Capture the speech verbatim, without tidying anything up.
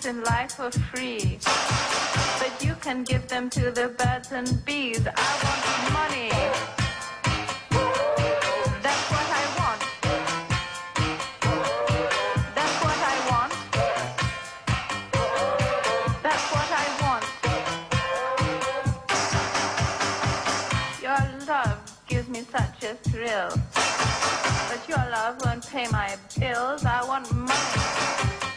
things in life for free, but you can give them to the birds and bees. I want money. That's what I want. That's what I want. That's what I want. Your love gives me such a thrill, but your love won't pay my bills. I want money.